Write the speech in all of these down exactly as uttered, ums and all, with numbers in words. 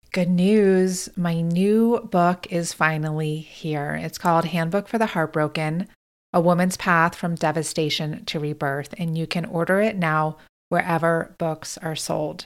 Good news. My new book is finally here. It's called Handbook for the Heartbroken, A Woman's Path from Devastation to Rebirth, and you can order it now wherever books are sold.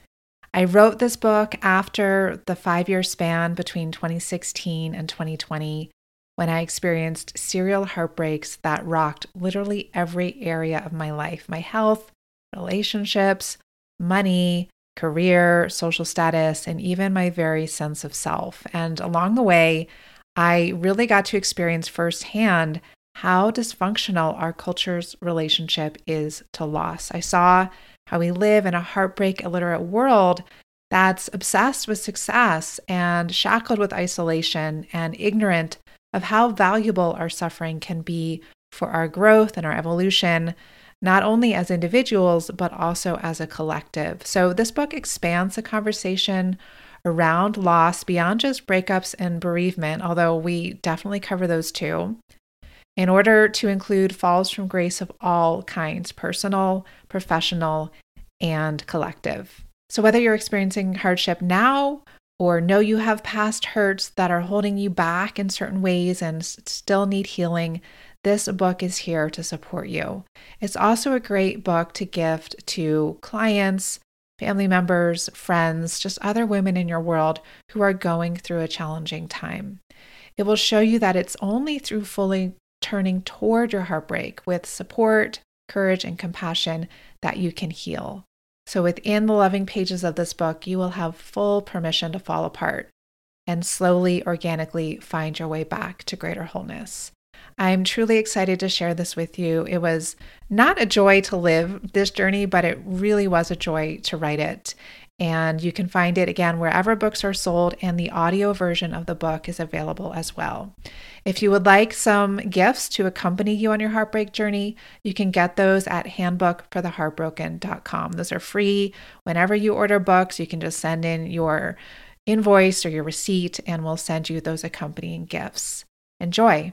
I wrote this book after the five-year span between twenty sixteen and twenty twenty, when I experienced serial heartbreaks that rocked literally every area of my life, my health, relationships, money, career, social status, and even my very sense of self. And along the way, I really got to experience firsthand how dysfunctional our culture's relationship is to loss. I saw how we live in a heartbreak illiterate world that's obsessed with success and shackled with isolation and ignorant of how valuable our suffering can be for our growth and our evolution, not only as individuals, but also as a collective. So this book expands the conversation around loss beyond just breakups and bereavement, although we definitely cover those too, in order to include falls from grace of all kinds, personal, professional, and collective. So whether you're experiencing hardship now or know you have past hurts that are holding you back in certain ways and still need healing, this book is here to support you. It's also a great book to gift to clients, family members, friends, just other women in your world who are going through a challenging time. It will show you that it's only through fully turning toward your heartbreak with support, courage, and compassion that you can heal. So within the loving pages of this book, you will have full permission to fall apart and slowly, organically find your way back to greater wholeness. I'm truly excited to share this with you. It was not a joy to live this journey, but it really was a joy to write it. And you can find it again wherever books are sold, and the audio version of the book is available as well. If you would like some gifts to accompany you on your heartbreak journey, you can get those at handbook for the heartbroken dot com. Those are free. Whenever you order books, you can just send in your invoice or your receipt, and we'll send you those accompanying gifts. Enjoy.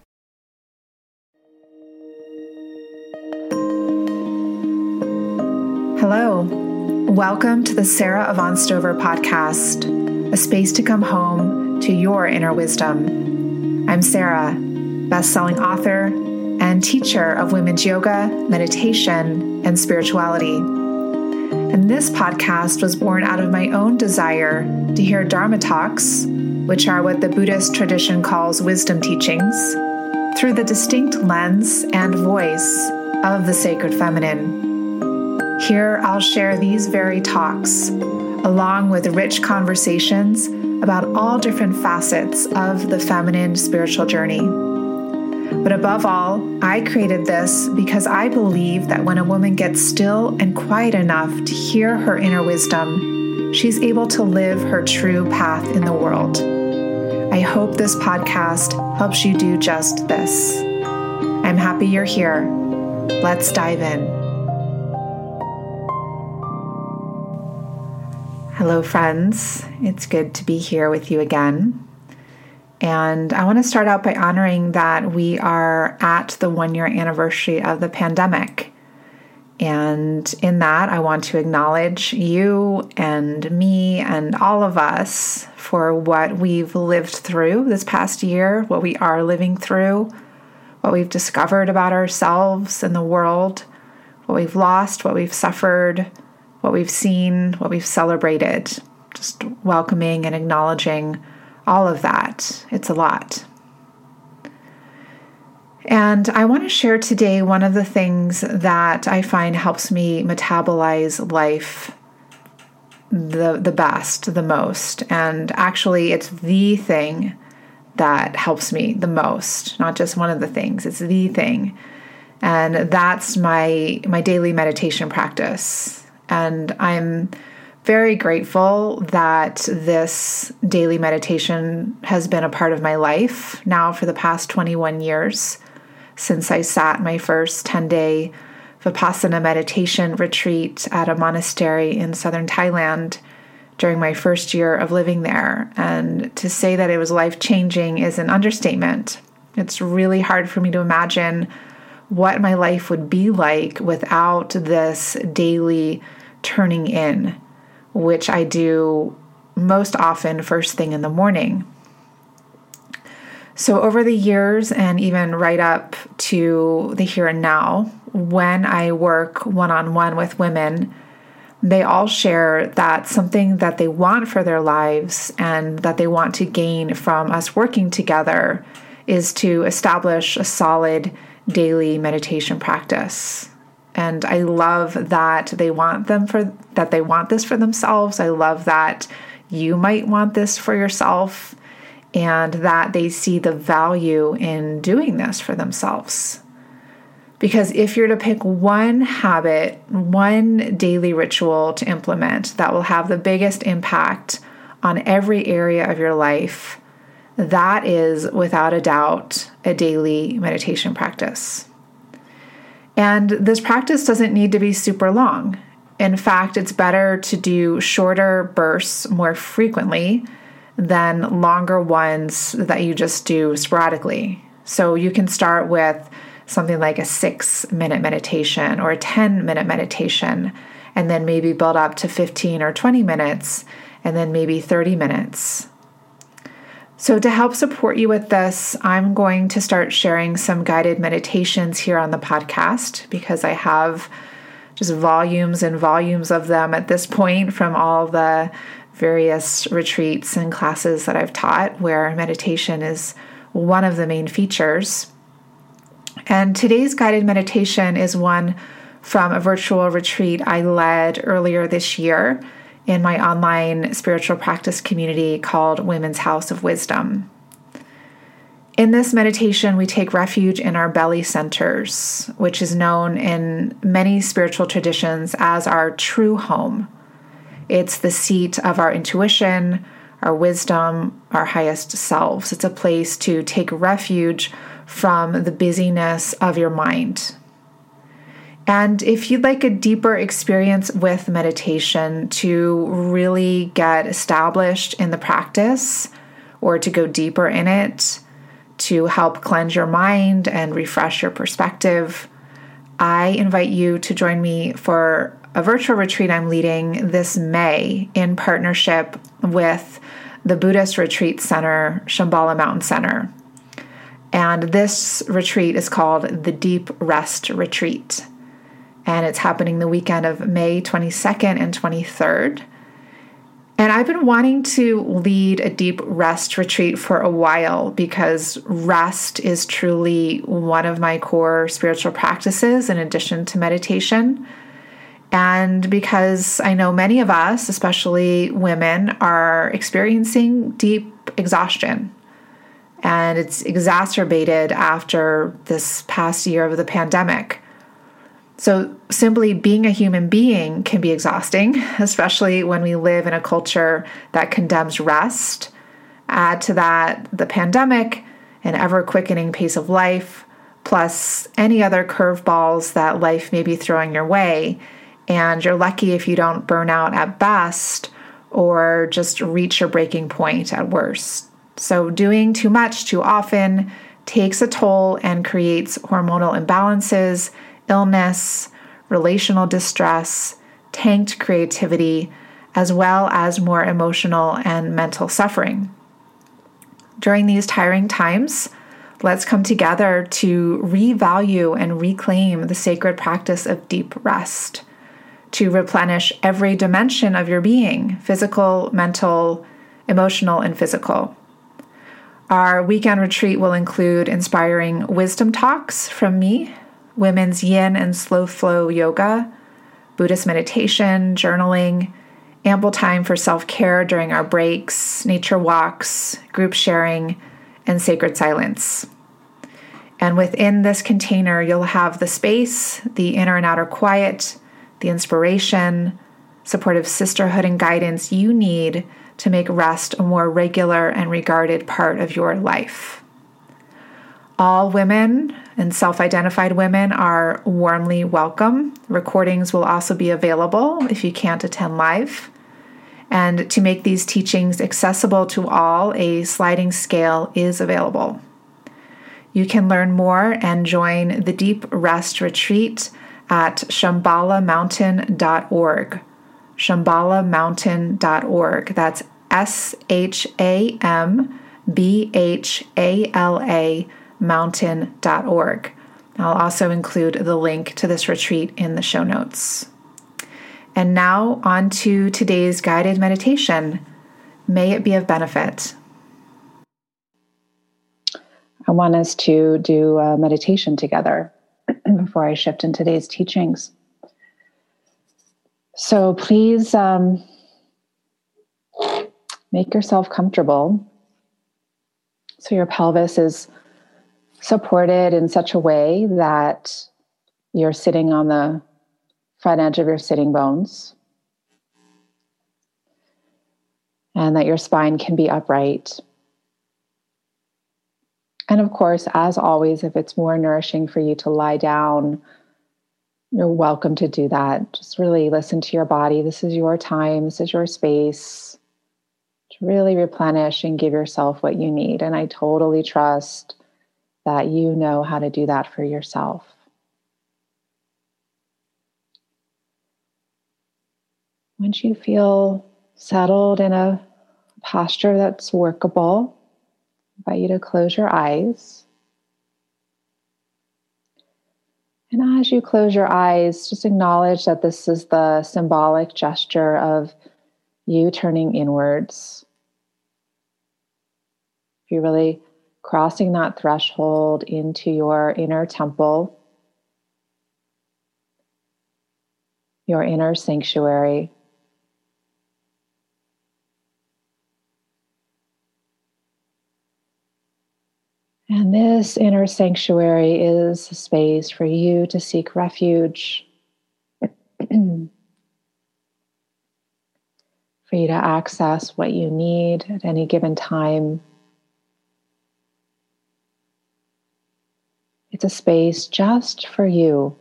Hello. Welcome to the Sarah Yvonne Stover podcast, a space to come home to your inner wisdom. I'm Sarah, best-selling author and teacher of women's yoga, meditation, and spirituality. And this podcast was born out of my own desire to hear Dharma talks, which are what the Buddhist tradition calls wisdom teachings, through the distinct lens and voice of the sacred feminine. Here, I'll share these very talks, along with rich conversations about all different facets of the feminine spiritual journey. But above all, I created this because I believe that when a woman gets still and quiet enough to hear her inner wisdom, she's able to live her true path in the world. I hope this podcast helps you do just this. I'm happy you're here. Let's dive in. Hello, friends. It's good to be here with you again. And I want to start out by honoring that we are at the one-year anniversary of the pandemic. And in that, I want to acknowledge you and me and all of us for what we've lived through this past year, what we are living through, what we've discovered about ourselves and the world, what we've lost, what we've suffered, what we've seen, what we've celebrated, just welcoming and acknowledging all of that. It's a lot. And I want to share today one of the things that I find helps me metabolize life the, the best, the most. And actually, it's the thing that helps me the most, not just one of the things, it's the thing. And that's my my daily meditation practice. And I'm very grateful that this daily meditation has been a part of my life now for the past twenty-one years, since I sat my first ten-day Vipassana meditation retreat at a monastery in southern Thailand during my first year of living there. And to say that it was life-changing is an understatement. It's really hard for me to imagine what my life would be like without this daily turning in, which I do most often first thing in the morning. So over the years and even right up to the here and now, when I work one-on-one with women, they all share that something that they want for their lives and that they want to gain from us working together is to establish a solid daily meditation practice. And I love that they want them for that they want this for themselves. I love that you might want this for yourself, and that they see the value in doing this for themselves. Because if you're to pick one habit, one daily ritual to implement that will have the biggest impact on every area of your life, that is without a doubt a daily meditation practice. And this practice doesn't need to be super long. In fact, it's better to do shorter bursts more frequently than longer ones that you just do sporadically. So you can start with something like a six minute meditation or a ten minute meditation, and then maybe build up to fifteen or twenty minutes, and then maybe thirty minutes. So to help support you with this, I'm going to start sharing some guided meditations here on the podcast, because I have just volumes and volumes of them at this point from all the various retreats and classes that I've taught where meditation is one of the main features. And today's guided meditation is one from a virtual retreat I led earlier this year in my online spiritual practice community called Women's House of Wisdom. In this meditation, we take refuge in our belly centers, which is known in many spiritual traditions as our true home. It's the seat of our intuition, our wisdom, our highest selves. It's a place to take refuge from the busyness of your mind. And if you'd like a deeper experience with meditation to really get established in the practice, or to go deeper in it, to help cleanse your mind and refresh your perspective, I invite you to join me for a virtual retreat I'm leading this May in partnership with the Buddhist Retreat Center, Shambhala Mountain Center. And this retreat is called the Deep Rest Retreat. And it's happening the weekend of May twenty-second and twenty-third. And I've been wanting to lead a deep rest retreat for a while, because rest is truly one of my core spiritual practices in addition to meditation. And because I know many of us, especially women, are experiencing deep exhaustion. And it's exacerbated after this past year of the pandemic. So simply being a human being can be exhausting, especially when we live in a culture that condemns rest. Add to that the pandemic, an ever-quickening pace of life, plus any other curveballs that life may be throwing your way, and you're lucky if you don't burn out at best or just reach your breaking point at worst. So doing too much too often takes a toll and creates hormonal imbalances, illness, relational distress, tanked creativity, as well as more emotional and mental suffering. During these tiring times, let's come together to revalue and reclaim the sacred practice of deep rest, to replenish every dimension of your being, physical, mental, emotional, and physical. Our weekend retreat will include inspiring wisdom talks from me, women's yin and slow flow yoga, Buddhist meditation, journaling, ample time for self-care during our breaks, nature walks, group sharing, and sacred silence. And within this container, you'll have the space, the inner and outer quiet, the inspiration, supportive sisterhood, and guidance you need to make rest a more regular and regarded part of your life. All women and self-identified women are warmly welcome. Recordings will also be available if you can't attend live. And to make these teachings accessible to all, a sliding scale is available. You can learn more and join the Deep Rest Retreat at shambhala mountain dot org. shambhala mountain dot org. That's S H A M B H A L A mountain dot org. I'll also include the link to this retreat in the show notes. And now on to today's guided meditation. May it be of benefit. I want us to do a meditation together before I shift into today's teachings. So please um, make yourself comfortable so your pelvis is supported in such a way that you're sitting on the front edge of your sitting bones and that your spine can be upright. And of course, as always, if it's more nourishing for you to lie down, you're welcome to do that. Just really listen to your body. This is your time. This is your space to really replenish and give yourself what you need. And I totally trust that you know how to do that for yourself. Once you feel settled in a posture that's workable, I invite you to close your eyes. And as you close your eyes, just acknowledge that this is the symbolic gesture of you turning inwards. You're really crossing that threshold into your inner temple, your inner sanctuary. And this inner sanctuary is a space for you to seek refuge, for you to access what you need at any given time. It's a space just for you.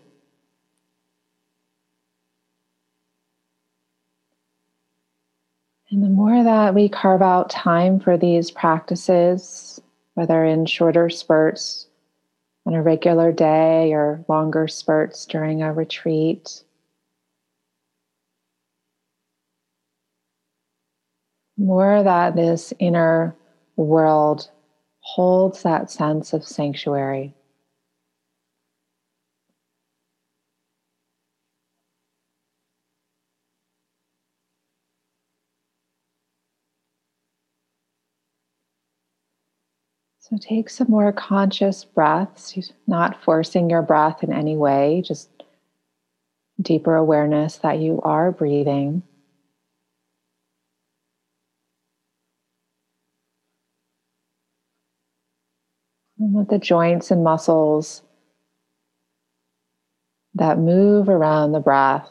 And the more that we carve out time for these practices, whether in shorter spurts on a regular day or longer spurts during a retreat, more that this inner world holds that sense of sanctuary. So take some more conscious breaths, not forcing your breath in any way, just deeper awareness that you are breathing. And with the joints and muscles that move around the breath,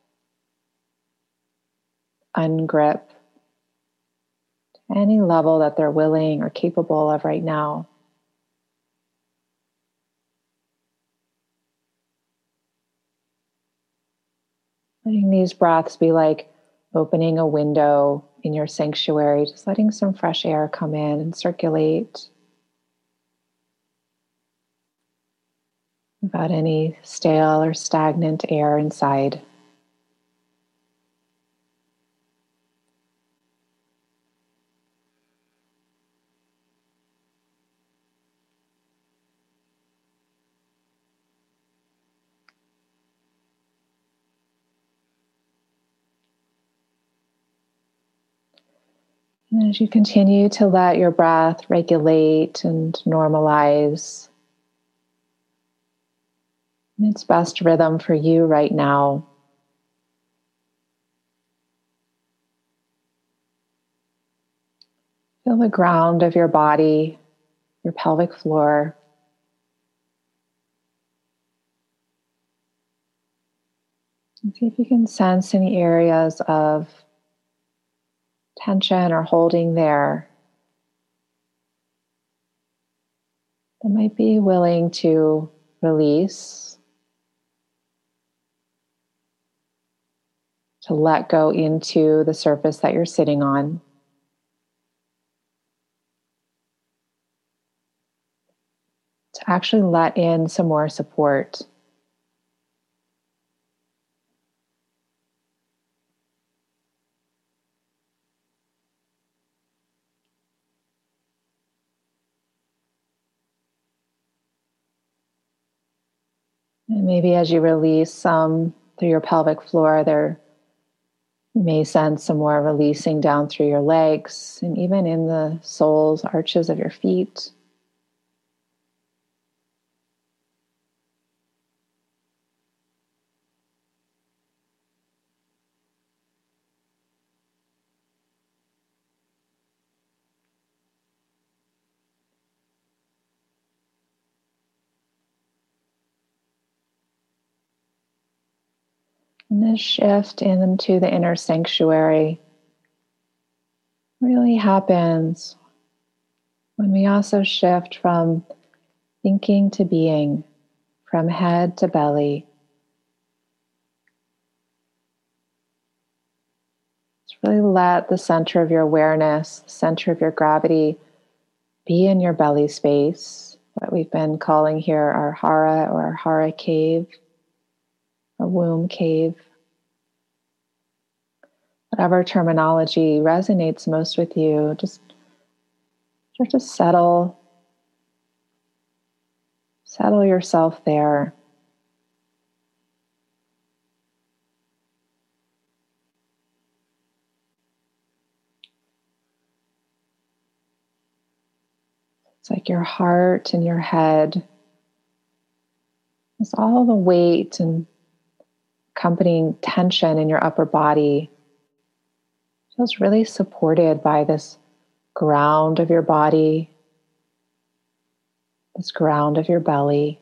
ungrip to any level that they're willing or capable of right now. Letting these breaths be like opening a window in your sanctuary, just letting some fresh air come in and circulate without any stale or stagnant air inside. And as you continue to let your breath regulate and normalize in its best rhythm for you right now, feel the ground of your body, your pelvic floor. And see if you can sense any areas of tension or holding there that might be willing to release, to let go into the surface that you're sitting on. To actually let in some more support. And maybe as you release some through your pelvic floor, there you may sense some more releasing down through your legs and even in the soles, arches of your feet. And this shift into the inner sanctuary really happens when we also shift from thinking to being, from head to belly. Just really let the center of your awareness, the center of your gravity, be in your belly space, what we've been calling here our hara or our hara cave, or womb cave. Whatever terminology resonates most with you, just start to settle, settle yourself there. It's like your heart and your head. It's all the weight and accompanying tension in your upper body. Feels really supported by this ground of your body, this ground of your belly.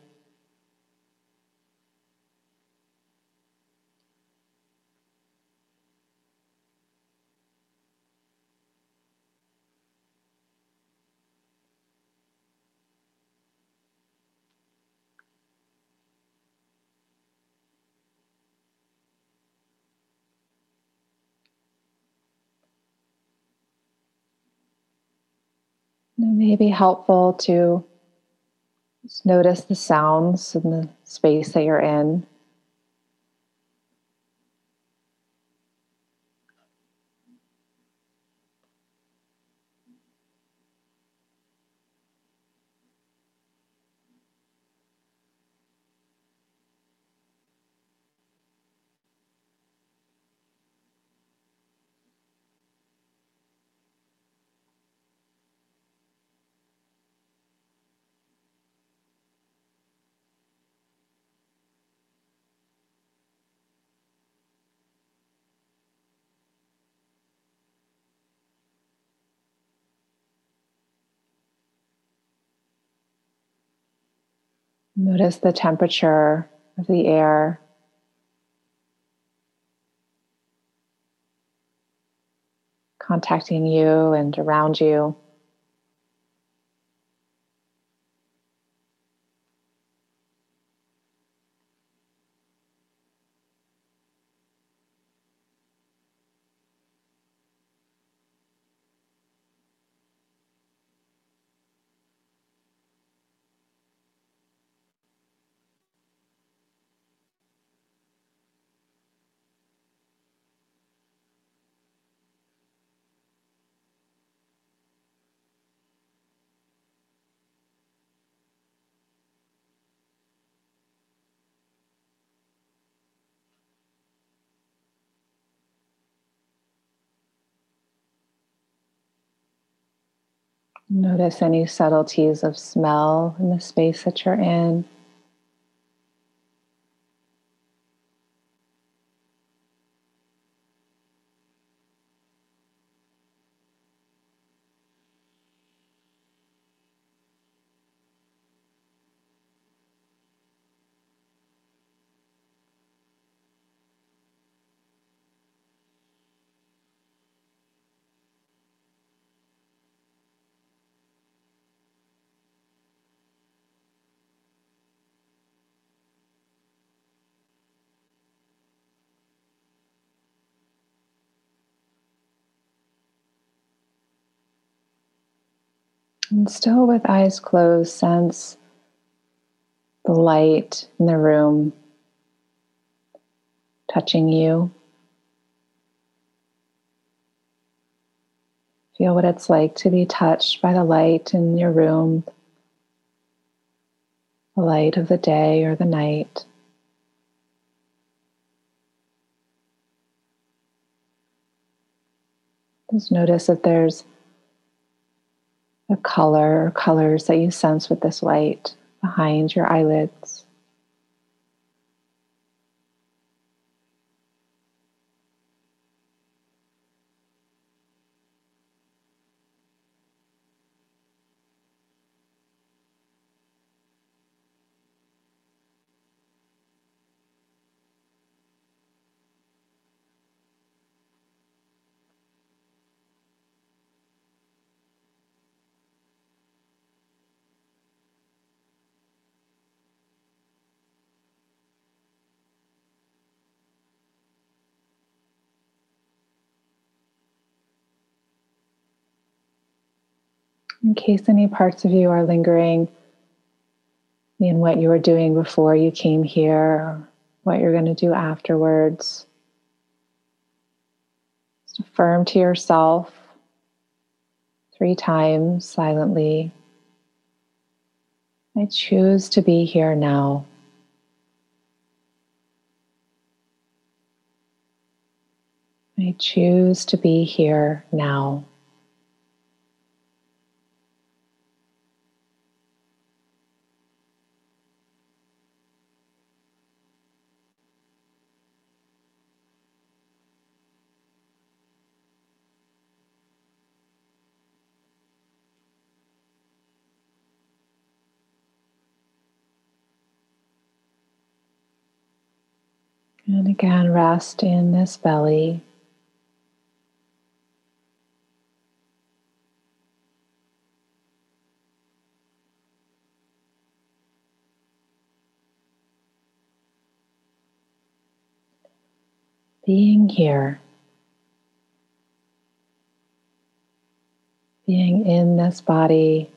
It may be helpful to just notice the sounds in the space that you're in. Notice the temperature of the air. Contacting you and around you. Notice any subtleties of smell in the space that you're in. And still with eyes closed, sense the light in the room touching you. Feel what it's like to be touched by the light in your room, the light of the day or the night. Just notice if there's a color or colors that you sense with this light behind your eyelids. In case any parts of you are lingering in what you were doing before you came here, or what you're going to do afterwards, just affirm to yourself three times silently, I choose to be here now. I choose to be here now. And again, rest in this belly. Being here. Being in this body.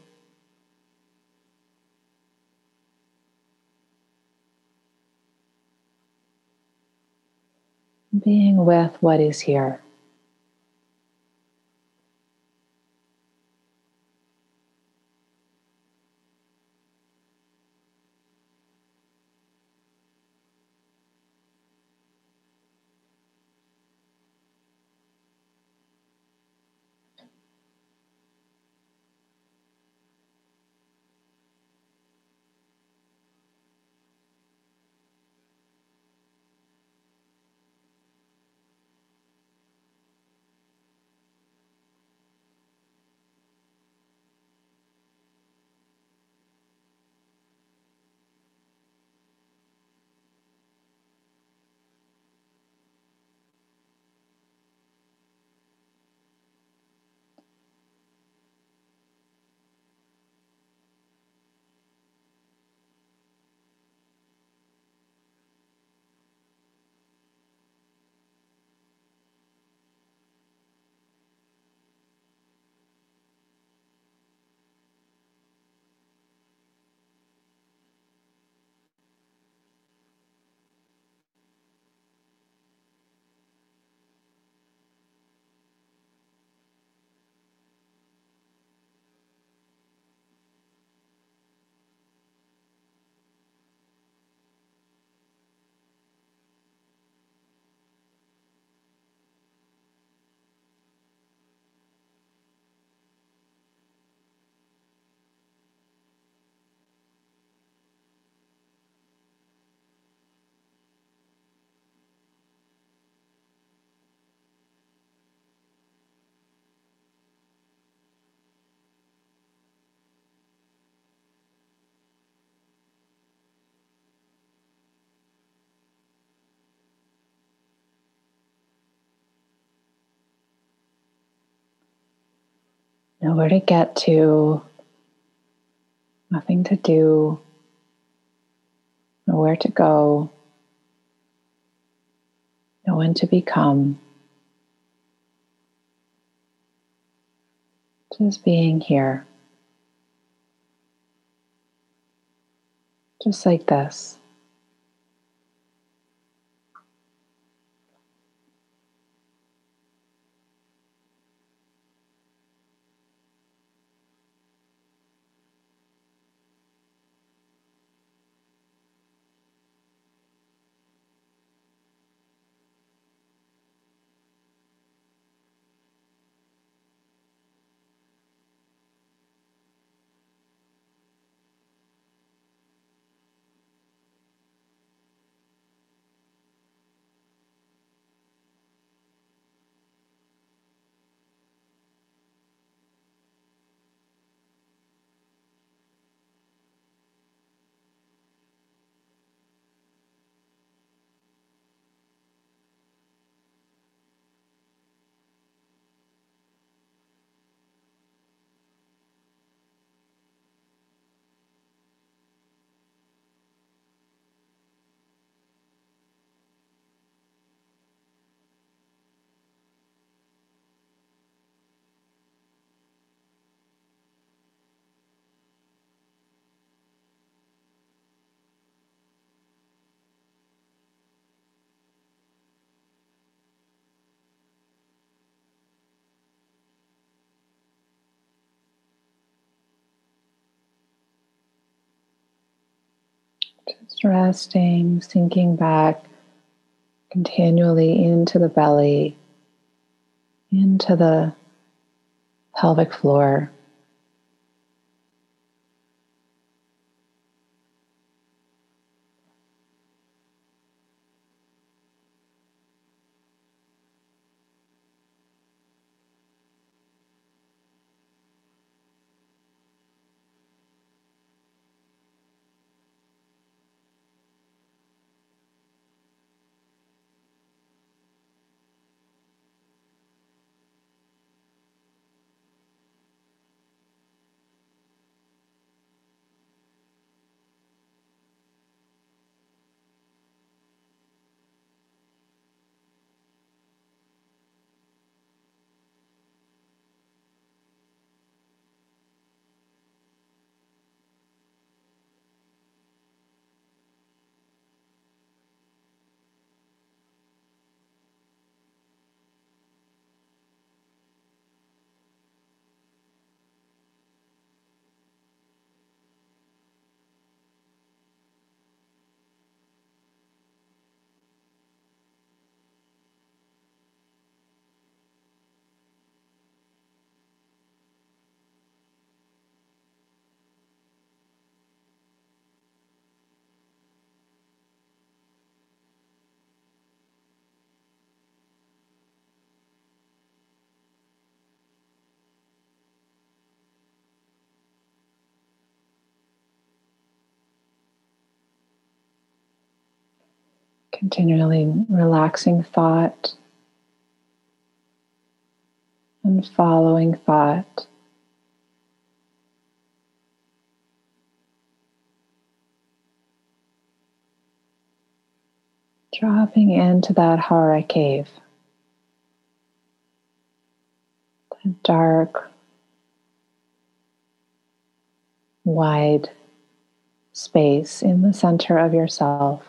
Being with what is here. Nowhere to get to, nothing to do, nowhere to go, no one to become. Just being here. Just like this. Just resting, sinking back continually into the belly, into the pelvic floor. Continually relaxing thought and following thought. Dropping into that Hara cave, that dark, wide space in the center of yourself.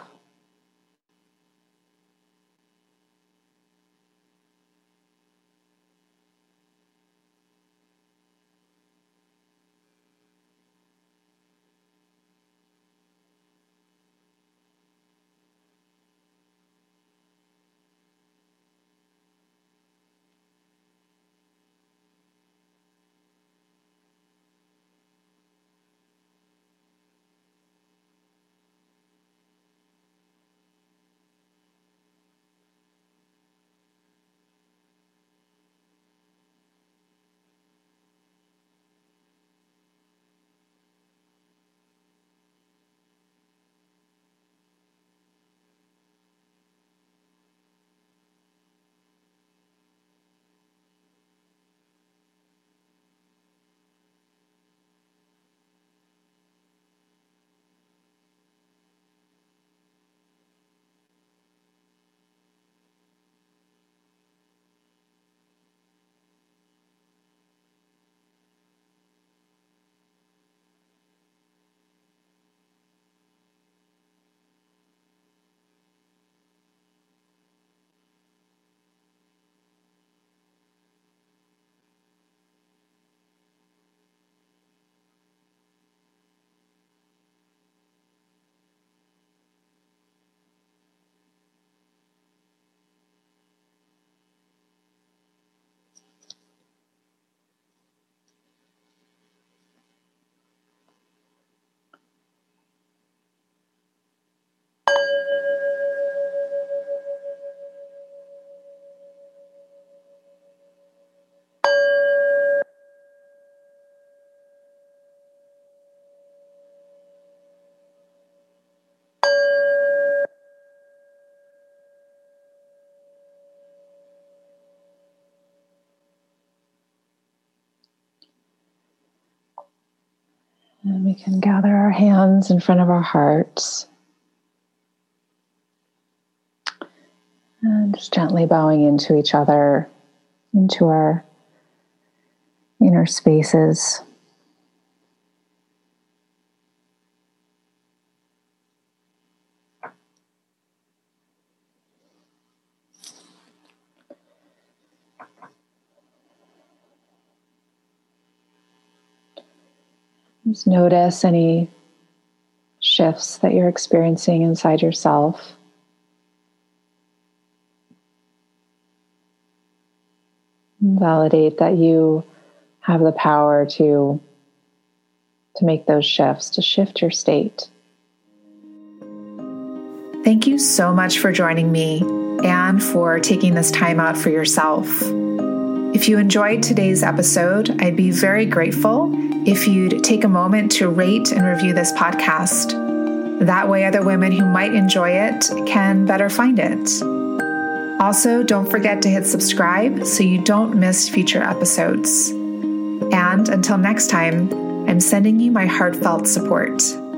And we can gather our hands in front of our hearts and just gently bowing into each other, into our inner spaces. Just notice any shifts that you're experiencing inside yourself. Validate that you have the power to, to make those shifts, to shift your state. Thank you so much for joining me and for taking this time out for yourself. If you enjoyed today's episode, I'd be very grateful if you'd take a moment to rate and review this podcast. That way, other women who might enjoy it can better find it. Also, don't forget to hit subscribe so you don't miss future episodes. And until next time, I'm sending you my heartfelt support.